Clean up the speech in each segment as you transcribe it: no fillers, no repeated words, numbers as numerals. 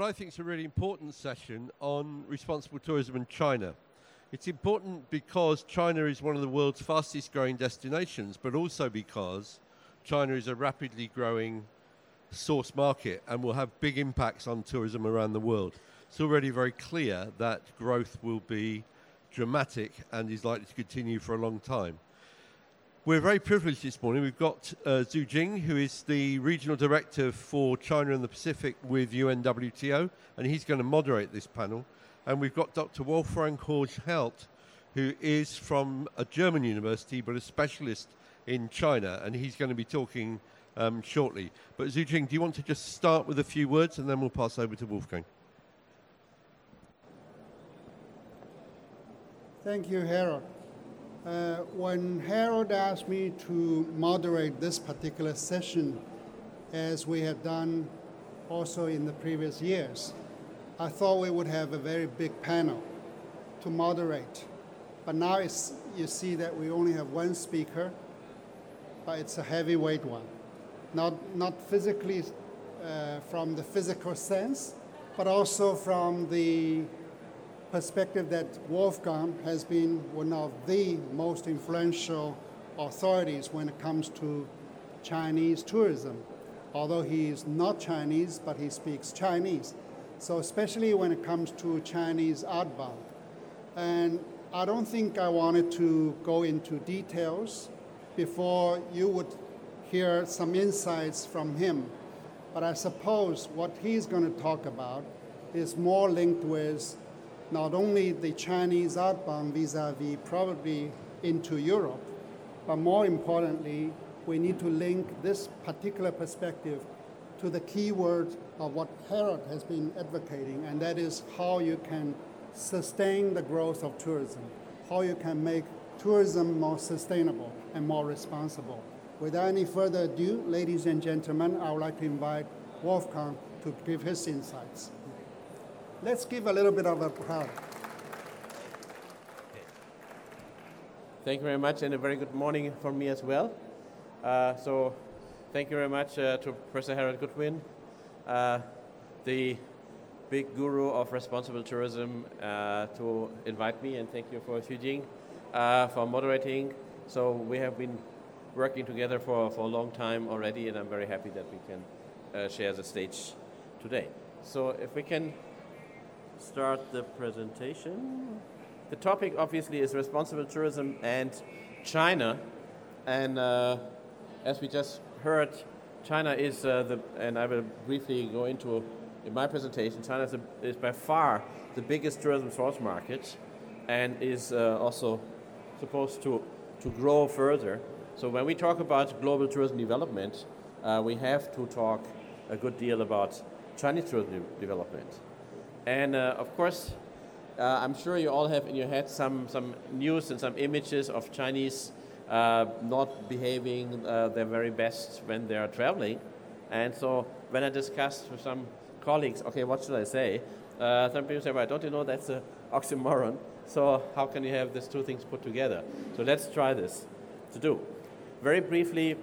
what I think is a really important session on responsible tourism in China. It's important because China is one of the world's fastest growing destinations, but also because China is a rapidly growing source market and will have big impacts on tourism around the world. It's already very clear that growth will be dramatic and is likely to continue for a long time. We're very privileged this morning. We've got Zhu Jing, who is the Regional Director for China and the Pacific with UNWTO, and he's going to moderate this panel. And we've got Dr. Wolfgang Horsch-Held, who is from a German university, but a specialist in China, and he's going to be talking shortly. But Zhu Jing, do you want to just start with a few words, and then we'll pass over to Wolfgang? Thank you, Harold. When Harold asked me to moderate this particular session, as we have done also in the previous years, I thought we would have a very big panel to moderate. But now you see that we only have one speaker, but it's a heavyweight one. Not physically from the physical sense, but also from the perspective that Wolfgang has been one of the most influential authorities when it comes to Chinese tourism. Although he is not Chinese, but he speaks Chinese. So especially when it comes to Chinese outbound. And I don't think I wanted to go into details before you would hear some insights from him. But I suppose what he's going to talk about is more linked with not only the Chinese outbound vis-a-vis probably into Europe, but more importantly, we need to link this particular perspective to the key word of what Harold has been advocating, and that is how you can sustain the growth of tourism, how you can make tourism more sustainable and more responsible. Without any further ado, ladies and gentlemen, I would like to invite Wolfgang to give his insights. Let's give a little bit of a crowd. Thank you very much, and a very good morning from me as well. So thank you very much to Professor Harold Goodwin, the big guru of responsible tourism, to invite me, and thank you for Zhu Jing for moderating. So we have been working together for a long time already, and I'm very happy that we can share the stage today. So if we can start the presentation. The topic obviously is responsible tourism and China, and as we just heard, China is and I will briefly go into in my presentation, China is by far the biggest tourism source market and is also supposed to grow further. So when we talk about global tourism development, we have to talk a good deal about Chinese tourism development. And of course, I'm sure you all have in your head some news and some images of Chinese not behaving their very best when they are traveling. And so when I discussed with some colleagues, okay, what should I say? Some people say, well, don't you know that's an oxymoron? So how can you have these two things put together? So let's try this to do. Very briefly,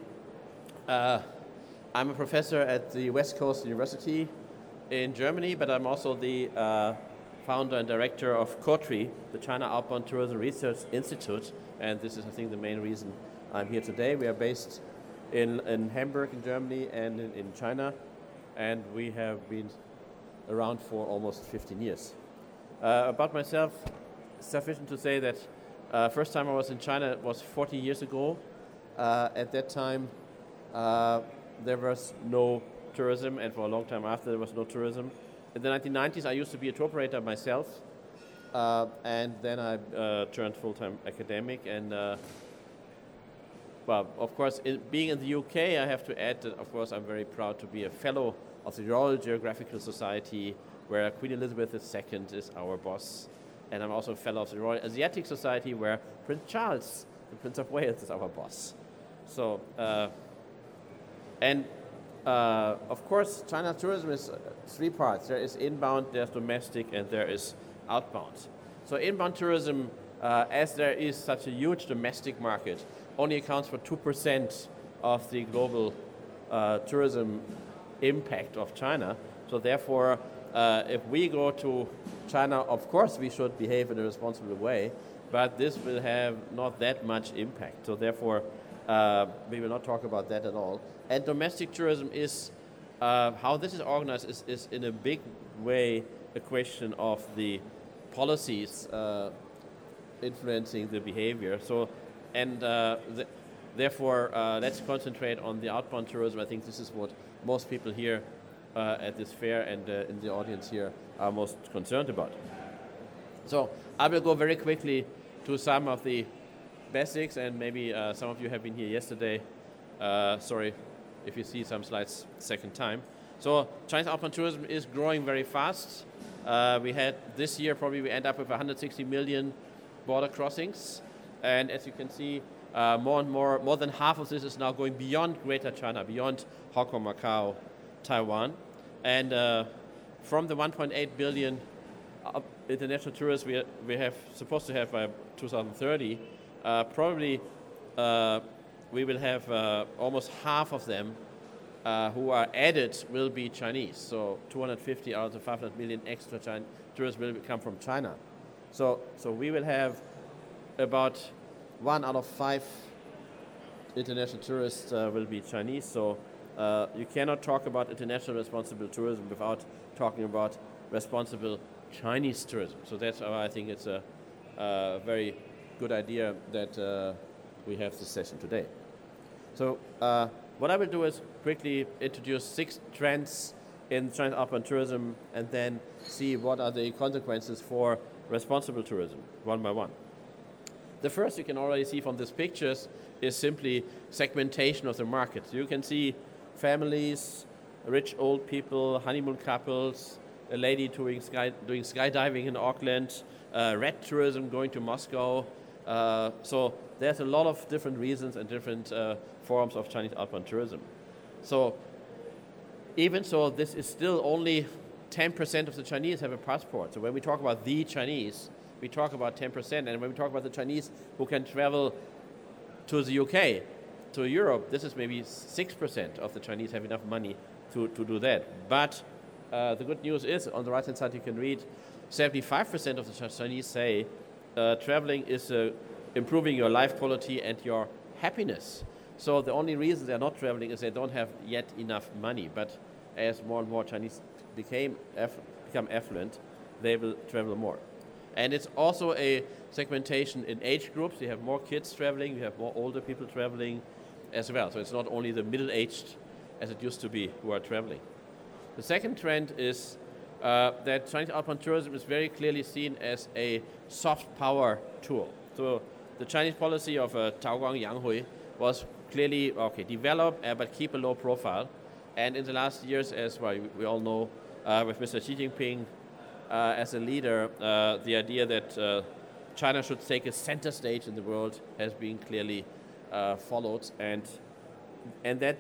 I'm a professor at the West Coast University in Germany, but I'm also the founder and director of COTRI, the China Outbound Tourism Research Institute, and this is, I think, the main reason I'm here today. We are based in Hamburg in Germany and in China, and we have been around for almost 15 years. About myself, sufficient to say that first time I was in China was 40 years ago. At that time, there was no tourism, and for a long time after, there was no tourism. In the 1990s, I used to be a tour operator myself, and then I turned full-time academic. And well, of course, being in the UK, I have to add that, of course, I'm very proud to be a fellow of the Royal Geographical Society, where Queen Elizabeth II is our boss. And I'm also a fellow of the Royal Asiatic Society, where Prince Charles, the Prince of Wales, is our boss. So, of course, China tourism is three parts. There is inbound, there's domestic, and there is outbound. So inbound tourism, as there is such a huge domestic market, only accounts for 2% of the global tourism impact of China. So therefore, if we go to China, of course we should behave in a responsible way, but this will have not that much impact. So therefore, we will not talk about that at all. And domestic tourism is, how this is organized is in a big way a question of the policies influencing the behavior. So, and therefore, let's concentrate on the outbound tourism. I think this is what most people here at this fair and in the audience here are most concerned about. So I will go very quickly to some of the basics, and maybe some of you have been here yesterday. Sorry if you see some slides second time. So Chinese outbound tourism is growing very fast. We had this year, probably we end up with 160 million border crossings. And as you can see, more than half of this is now going beyond Greater China, beyond Hong Kong, Macau, Taiwan. And from the 1.8 billion international tourists we have supposed to have by 2030, probably we will have almost half of them who are added will be Chinese. So 250 out of the 500 million extra tourists will come from China. So we will have about 1 out of 5 international tourists will be Chinese. So you cannot talk about international responsible tourism without talking about responsible Chinese tourism. So that's why I think it's a very good idea that we have this session today. So what I will do is quickly introduce 6 trends in Chinese outbound tourism and then see what are the consequences for responsible tourism, one by one. The first you can already see from these pictures is simply segmentation of the market. You can see families, rich old people, honeymoon couples, a lady doing skydiving in Auckland, red tourism going to Moscow. So there's a lot of different reasons and different forms of Chinese outbound tourism. So even so, this is still only 10% of the Chinese have a passport. So when we talk about the Chinese, we talk about 10%. And when we talk about the Chinese who can travel to the UK, to Europe, this is maybe 6% of the Chinese have enough money to do that. But the good news is, on the right-hand side you can read, 75% of the Chinese say traveling is improving your life quality and your happiness. So the only reason they're not traveling is they don't have yet enough money. But as more and more Chinese become affluent, they will travel more. And it's also a segmentation in age groups. You have more kids traveling, you have more older people traveling as well. So it's not only the middle-aged, as it used to be, who are traveling. The second trend is that Chinese outbound tourism is very clearly seen as a soft power tool. So the Chinese policy of Taoguang Yanghui was clearly, develop, but keep a low profile. And in the last years, as we all know, with Mr. Xi Jinping as a leader, the idea that China should take a center stage in the world has been clearly followed. And that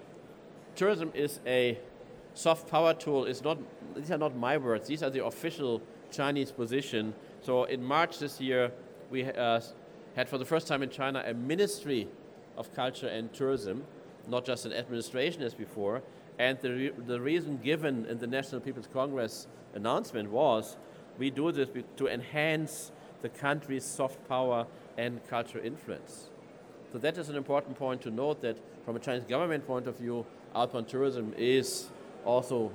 tourism is a soft power tool. These are not my words. These are the official Chinese position. So in March this year, we had for the first time in China a Ministry of Culture and Tourism, not just an administration as before. And the reason given in the National People's Congress announcement was, we do this to enhance the country's soft power and cultural influence. So that is an important point to note, that from a Chinese government point of view, outbound tourism is also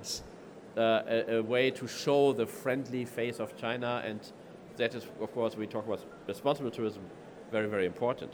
a way to show the friendly face of China, and that is, of course, we talk about responsible tourism, very, very important.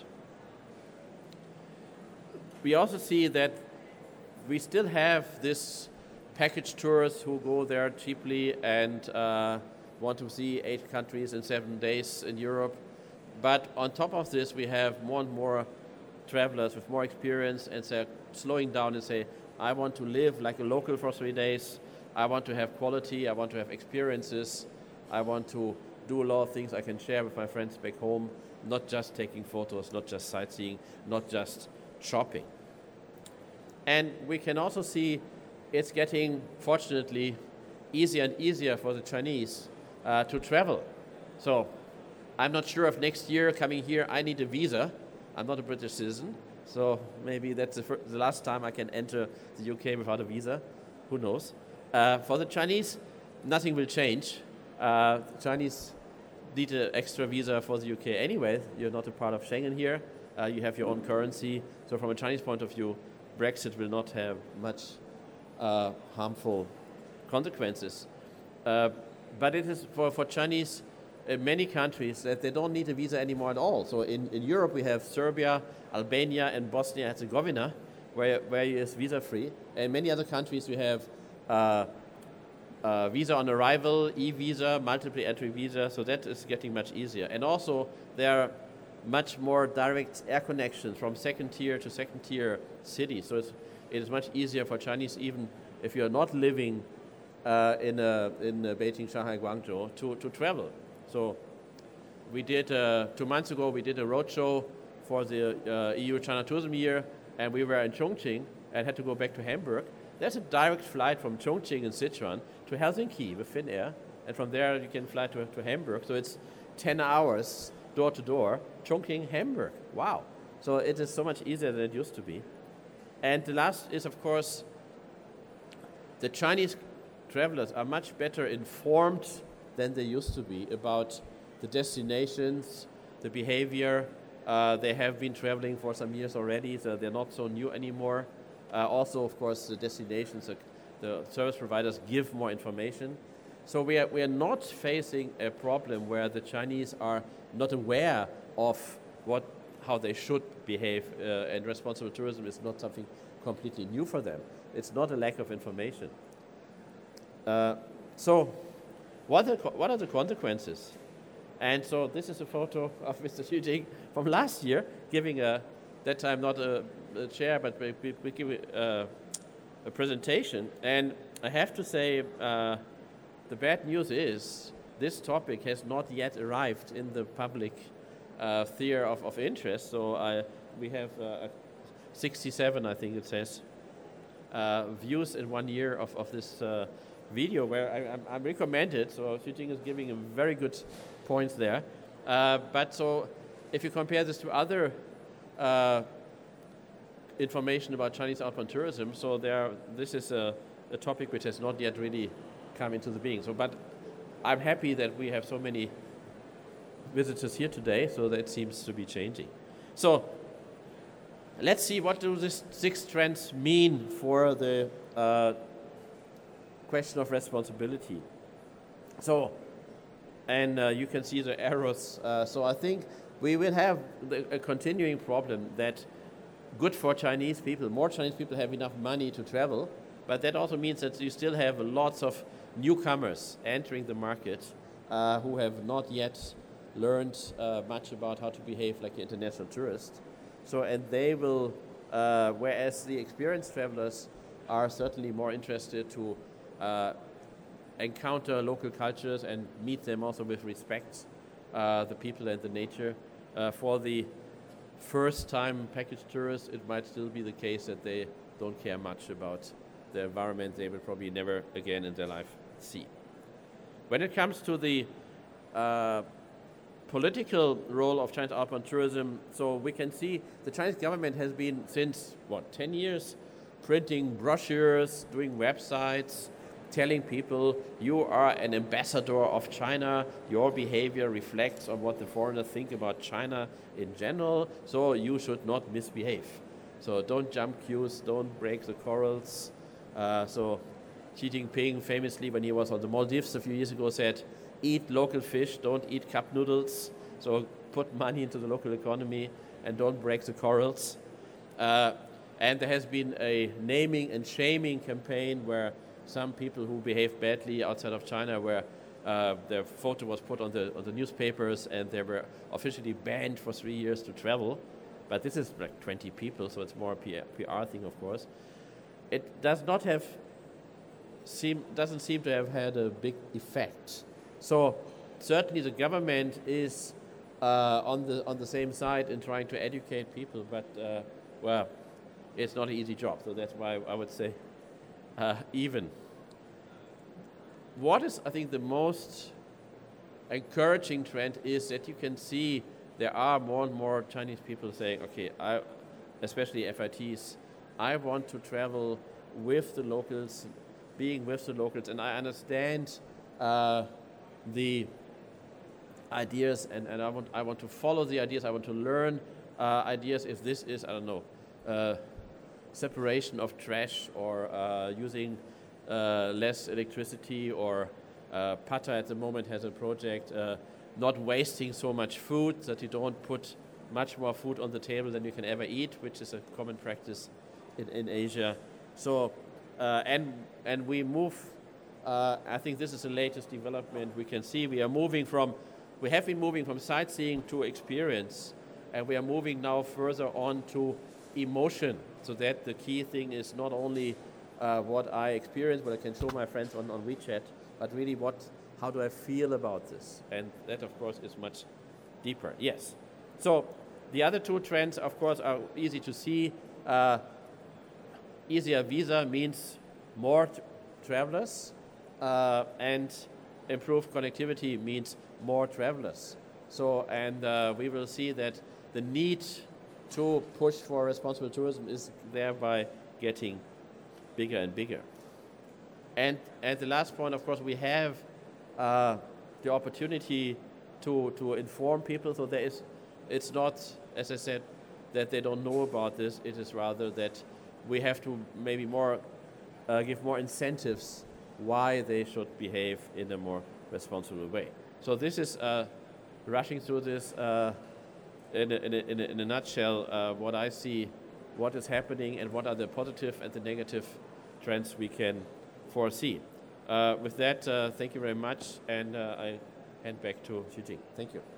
We also see that we still have this package tourists who go there cheaply and want to see 8 countries in 7 days in Europe. But on top of this, we have more and more travelers with more experience, and they're slowing down and say, I want to live like a local for 3 days. I want to have quality. I want to have experiences. I want to do a lot of things I can share with my friends back home, not just taking photos, not just sightseeing, not just shopping. And we can also see it's getting, fortunately, easier and easier for the Chinese to travel. So I'm not sure if next year coming here I need a visa. I'm not a British citizen, so maybe that's the last time I can enter the UK without a visa. Who knows? For the Chinese, nothing will change. Chinese need an extra visa for the UK anyway. You're not a part of Schengen here. You have your own currency. So from a Chinese point of view, Brexit will not have much harmful consequences. But it is for Chinese in many countries that they don't need a visa anymore at all. So in Europe we have Serbia, Albania and Bosnia-Herzegovina where it's visa-free. And many other countries we have visa on arrival, e-visa, multiple entry visa, so that is getting much easier. And also there are much more direct air connections from second tier to second tier cities. So it is much easier for Chinese, even if you're not living in Beijing, Shanghai, Guangzhou, to travel. So we did, 2 months ago, we did a roadshow for the EU-China Tourism Year, and we were in Chongqing and had to go back to Hamburg. There's a direct flight from Chongqing in Sichuan to Helsinki with Finnair, and from there you can fly to Hamburg. So it's 10 hours door to door, Chongqing, Hamburg. Wow. So it is so much easier than it used to be. And the last is, of course, the Chinese travelers are much better informed than they used to be about the destinations, the behavior. They have been traveling for some years already, so they're not so new anymore. Also, of course, the destinations, the service providers give more information. So we are not facing a problem where the Chinese are not aware of how they should behave, and responsible tourism is not something completely new for them. It's not a lack of information. So what are the consequences? And so this is a photo of Mr. Xi Jinping from last year, giving that time not a chair, but we give a presentation. And I have to say, the bad news is this topic has not yet arrived in the public sphere of interest. So we have 67, I think it says, views in 1 year of this video, where I recommend it. So Xi Jinping is giving a very good points there. But so if you compare this to other information about Chinese outbound tourism, so this is a topic which has not yet really come into the being. So, but I'm happy that we have so many visitors here today, so that seems to be changing. So let's see, what do these 6 trends mean for the question of responsibility. So, and you can see the arrows. So I think we will have a continuing problem that good for Chinese people. More Chinese people have enough money to travel, but that also means that you still have lots of newcomers entering the market who have not yet learned much about how to behave like an international tourist. So, and they will, whereas the experienced travelers are certainly more interested to encounter local cultures and meet them also with respect, the people and the nature. For the first-time package tourists, it might still be the case that they don't care much about the environment they will probably never again in their life see. When it comes to the political role of Chinese outbound tourism, so we can see the Chinese government has been, since 10 years, printing brochures, doing websites, telling people you are an ambassador of China, your behavior reflects on what the foreigners think about China in general, so you should not misbehave. So don't jump queues, don't break the corals. So Xi Jinping famously, when he was on the Maldives a few years ago, said, eat local fish, don't eat cup noodles. So put money into the local economy and don't break the corals. And there has been a naming and shaming campaign where some people who behave badly outside of China, where their photo was put on the newspapers and they were officially banned for 3 years to travel. But this is like 20 people, so it's more a PR thing, of course. It doesn't seem to have had a big effect. So certainly the government is on the same side in trying to educate people, but well, it's not an easy job. So that's why I would say even. What is, I think, the most encouraging trend is that you can see there are more and more Chinese people saying, okay, especially FITs, I want to travel with the locals, being with the locals, and I understand the ideas, and I want to follow the ideas. I want to learn ideas. If this is, I don't know, separation of trash, or using less electricity, or Pata at the moment has a project not wasting so much food, that you don't put much more food on the table than you can ever eat, which is a common practice in Asia. So and we move. I think this is the latest development we can see. We have been moving from sightseeing to experience, and we are moving now further on to emotion. So that the key thing is not only what I experience, what I can show my friends on WeChat, but really how do I feel about this? And that, of course, is much deeper. Yes. So the other two trends, of course, are easy to see. Easier visa means more travelers, and improved connectivity means more travelers. So, and we will see that the need to push for responsible tourism is thereby getting bigger and bigger. And the last point, of course, we have the opportunity to inform people. So it's not, as I said, that they don't know about this. It is rather that we have to maybe give more incentives why they should behave in a more responsible way. So this is rushing through this in a nutshell, what I see, what is happening, and what are the positive and the negative trends we can foresee. With that, thank you very much, and I hand back to Xu Jing. Thank you.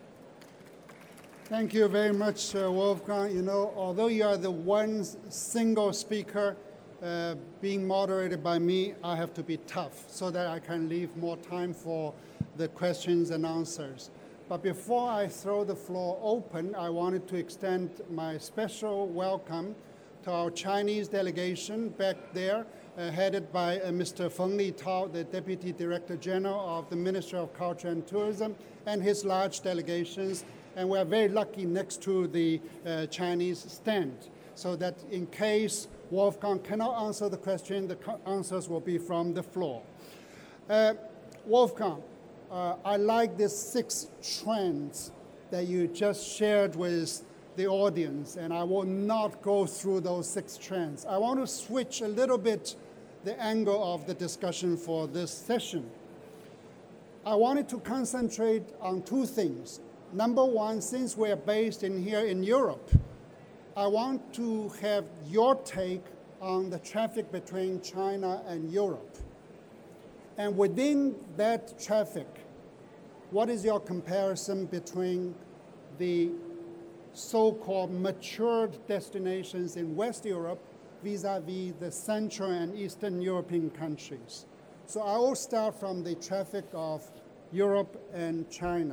Thank you very much, Wolfgang. You know, although you are the one single speaker being moderated by me, I have to be tough so that I can leave more time for the questions and answers. But before I throw the floor open, I wanted to extend my special welcome to our Chinese delegation back there, headed by Mr. Feng Litao, the Deputy Director General of the Ministry of Culture and Tourism, and his large delegations. And we're very lucky next to the Chinese stand, so that in case Wolfgang cannot answer the question, the answers will be from the floor. Wolfgang, I like these 6 trends that you just shared with the audience, and I will not go through those 6 trends. I want to switch a little bit the angle of the discussion for this session. I wanted to concentrate on 2 things. Number one, since we're based here in Europe, I want to have your take on the traffic between China and Europe. And within that traffic, what is your comparison between the so-called matured destinations in West Europe vis-a-vis the Central and Eastern European countries? So I will start from the traffic of Europe and China.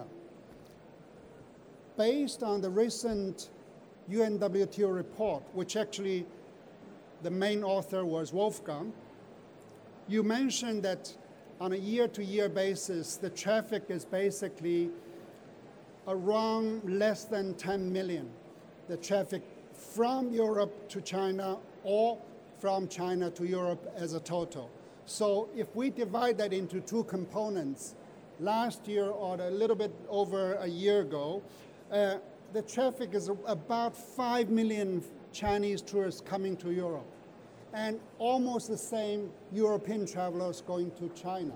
Based on the recent UNWTO report, which actually the main author was Wolfgang, you mentioned that on a year-to-year basis, the traffic is basically around less than 10 million, the traffic from Europe to China or from China to Europe as a total. So if we divide that into 2 components, last year or a little bit over a year ago, the traffic is about 5 million Chinese tourists coming to Europe, and almost the same European travelers going to China.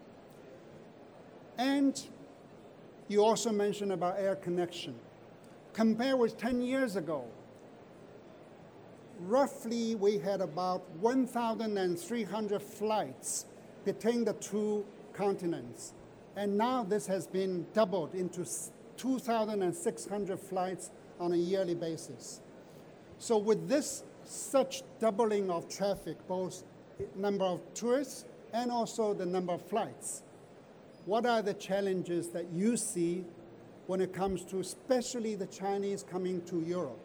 And you also mentioned about air connection. Compared with 10 years ago, roughly we had about 1,300 flights between the 2 continents. And now this has been doubled into 2,600 flights on a yearly basis. So with this such doubling of traffic, both number of tourists and also the number of flights, what are the challenges that you see when it comes to especially the Chinese coming to Europe?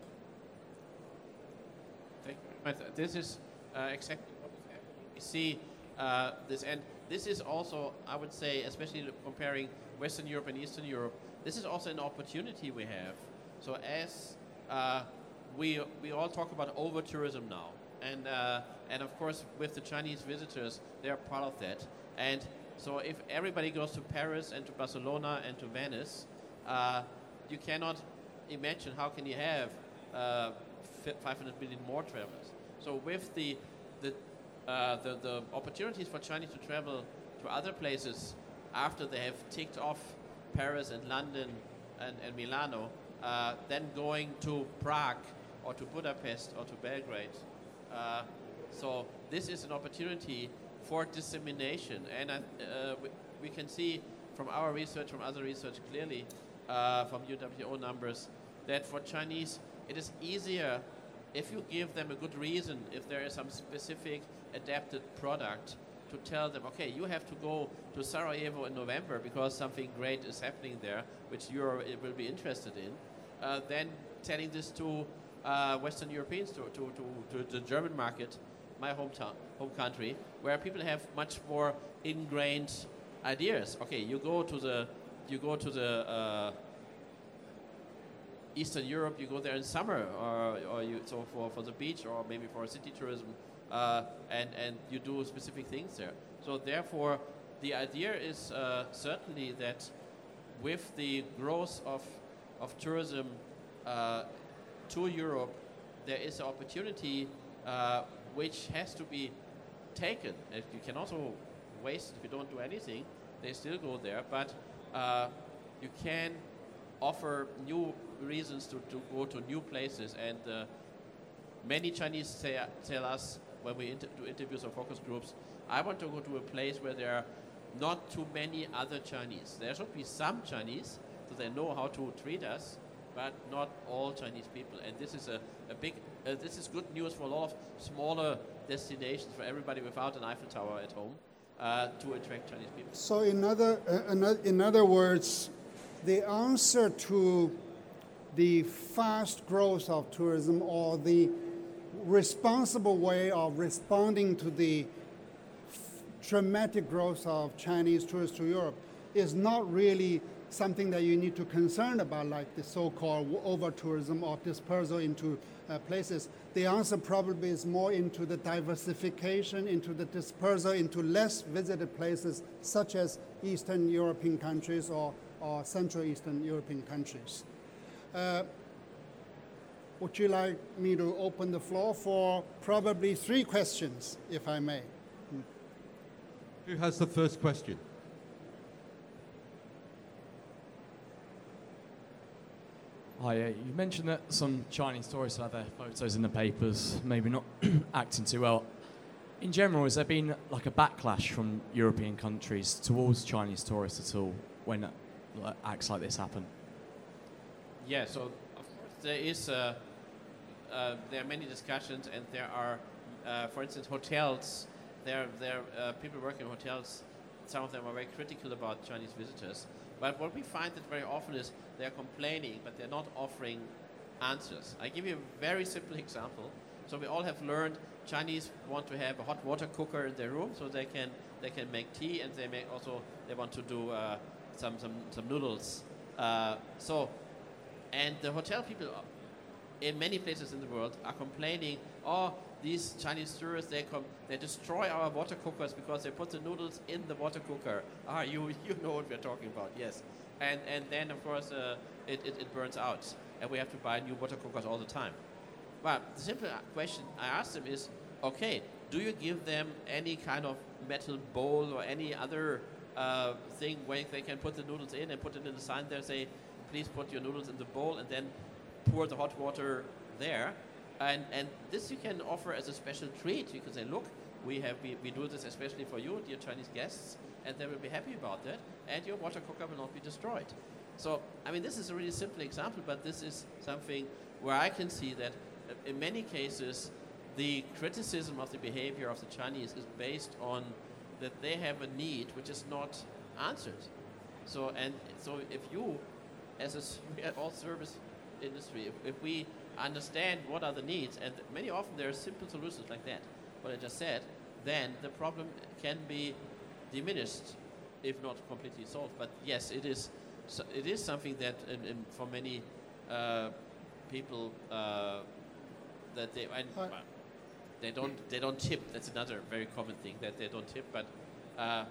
Thank you very much. This is exactly what is happening. We see this, and this is also, I would say, especially comparing Western Europe and Eastern Europe, this is also an opportunity we have. So as we all talk about over-tourism now, and of course with the Chinese visitors, they are part of that. And So if everybody goes to Paris and to Barcelona and to Venice, you cannot imagine how can you have 500 million more travelers. So with the opportunities for Chinese to travel to other places after they have ticked off Paris and London and Milano, then going to Prague or to Budapest or to Belgrade. So this is an opportunity for dissemination, and we can see from our research, from other research clearly, from UWO numbers, that for Chinese it is easier if you give them a good reason, if there is some specific adapted product, to tell them, okay, you have to go to Sarajevo in November because something great is happening there, which you will be interested in, then telling this to Western Europeans, to the German market, my home country, where people have much more ingrained ideas. Okay, you go to the Eastern Europe, you go there in summer, or you so for the beach, or maybe for city tourism, and you do specific things there. So therefore, the idea is certainly that with the growth of tourism to Europe, there is an opportunity which has to be taken. You can also waste if you don't do anything. They still go there, but you can offer new reasons to go to new places. And many Chinese tell us when we do interviews or focus groups, I want to go to a place where there are not too many other Chinese. There should be some Chinese, so they know how to treat us, but not all Chinese people. And this is this is good news for a lot of smaller destinations for everybody without an Eiffel Tower at home to attract Chinese people. So in other words, the answer to the fast growth of tourism, or the responsible way of responding to the dramatic growth of Chinese tourists to Europe, is not really something that you need to concern about, like the so-called over-tourism or dispersal into places. The answer probably is more into the diversification, into the dispersal into less visited places, such as Eastern European countries or Central Eastern European countries. Would you like me to open the floor for probably 3 questions, if I may? Who has the first question? Hi, you mentioned that some Chinese tourists have their photos in the papers, maybe not acting too well. In general, has there been like a backlash from European countries towards Chinese tourists at all when acts like this happen? Yeah, so of course there is. There are many discussions, and there are, for instance, hotels. There are people working in hotels. Some of them are very critical about Chinese visitors. But what we find that very often is they're complaining, but they're not offering answers. I give you a very simple example. So we all have learned Chinese want to have a hot water cooker in their room, so they can make tea, and they want to do some noodles. And the hotel people in many places in the world are complaining, oh, these Chinese tourists, they destroy our water cookers because they put the noodles in the water cooker. You know what we're talking about, yes. And then, of course, it burns out, and we have to buy new water cookers all the time. But the simple question I asked them is, okay, do you give them any kind of metal bowl or any other thing where they can put the noodles in and put it in the sign there, say, please put your noodles in the bowl, and then pour the hot water there? And this you can offer as a special treat. You can say, look, we do this especially for you, dear Chinese guests, and they will be happy about that, and your water cooker will not be destroyed. So, I mean, this is a really simple example, but this is something where I can see that in many cases, the criticism of the behavior of the Chinese is based on that they have a need which is not answered. So if you, we are all service industry, if we understand what are the needs, and many often there are simple solutions like that, what I just said, then the problem can be diminished, if not completely solved. But yes, it is something that for many people that they don't tip. That's another very common thing, that they don't tip. But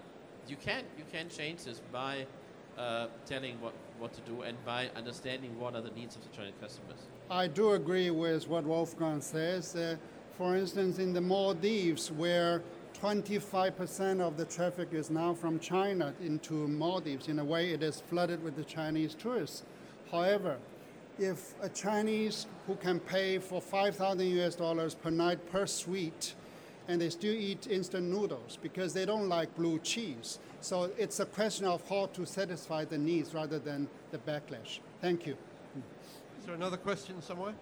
you can change this by telling what to do and by understanding what are the needs of the Chinese customers. I do agree with what Wolfgang says. For instance, in the Maldives, where 25% of the traffic is now from China into Maldives, in a way it is flooded with the Chinese tourists. However, if a Chinese who can pay for $5,000 per night per suite, and they still eat instant noodles because they don't like blue cheese. So it's a question of how to satisfy the needs rather than the backlash. Thank you. Is there another question somewhere?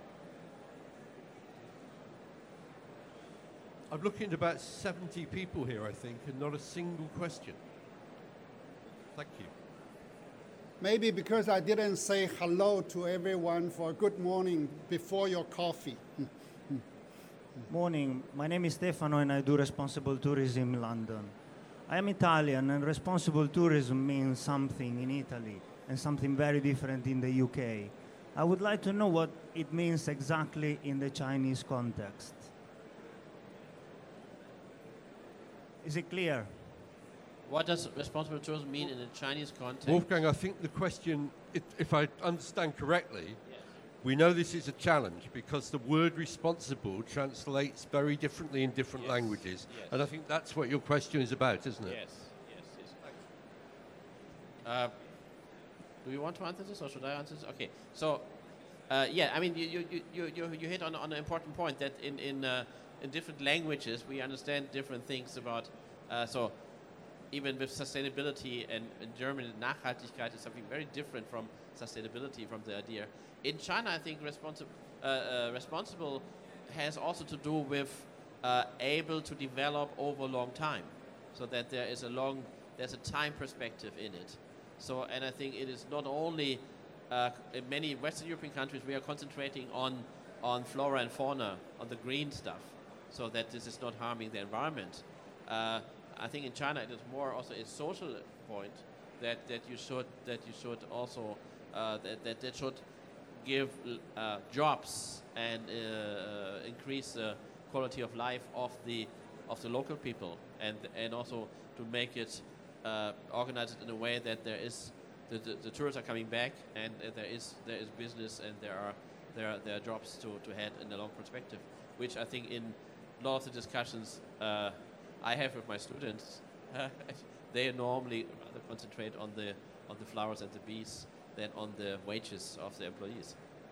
I'm looking at about 70 people here, I think, and not a single question. Thank you. Maybe because I didn't say hello to everyone for good morning before your coffee. Morning, my name is Stefano and I do responsible tourism in London. I am Italian and responsible tourism means something in Italy and something very different in the UK. I would like to know what it means exactly in the Chinese context. Is it clear? What does responsible tourism mean in a Chinese context? Wolfgang, I think the question, if I understand correctly, we know this is a challenge because the word responsible translates very differently in different languages. Yes. And I think that's what your question is about, isn't it? Yes. Do you want to answer this or should I answer this? Okay. So, I mean, you hit on an important point that in different languages we understand different things about, so even with sustainability and in German, Nachhaltigkeit is something very different from sustainability, from the idea. In China, I think responsible has also to do with able to develop over a long time, so that there's a time perspective in it. So, and I think it is not only in many Western European countries we are concentrating on flora and fauna, on the green stuff, so that this is not harming the environment. I think in China it is more also a social point that you should also that should give jobs and increase the quality of life of the local people, and also to make it organized in a way that there is the tourists are coming back and there is business and there are jobs to head in the long perspective, which I think in a lot of the discussions I have with my students, they normally rather concentrate on the flowers and the bees than on the wages of the employees.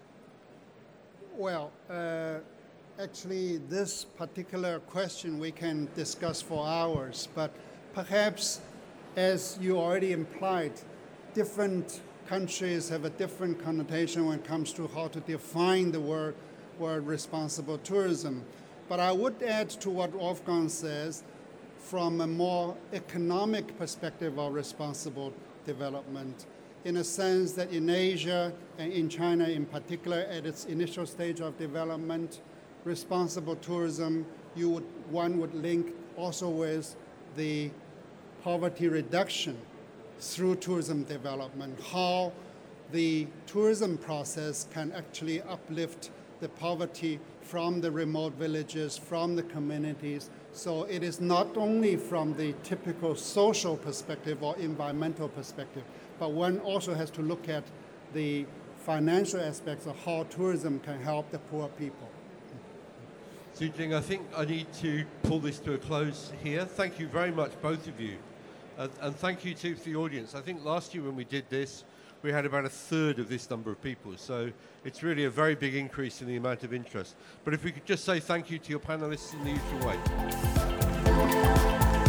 Well, actually, this particular question we can discuss for hours, but perhaps, as you already implied, different countries have a different connotation when it comes to how to define the word responsible tourism. But I would add to what Wolfgang says, from a more economic perspective of responsible development, in a sense that in Asia and in China in particular, at its initial stage of development, responsible tourism, one would link also with the poverty reduction through tourism development, how the tourism process can actually uplift the poverty from the remote villages, from the communities. So it is not only from the typical social perspective or environmental perspective, but one also has to look at the financial aspects of how tourism can help the poor people. Zhu Jing, I think I need to pull this to a close here. Thank you very much, both of you. And thank you too to the audience. I think last year when we did this, we had about a third of this number of people. So it's really a very big increase in the amount of interest. But if we could just say thank you to your panelists in the usual way.